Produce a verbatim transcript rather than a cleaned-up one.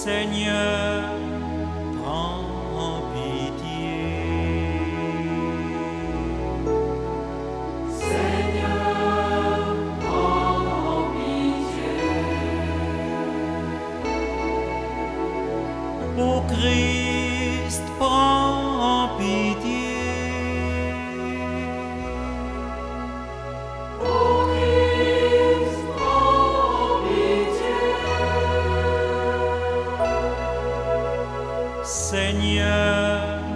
Seigneur, prends pitié. Seigneur, prends pitié. Ô Christ, prends pitié. Ô Christ, prends pitié. Seigneur,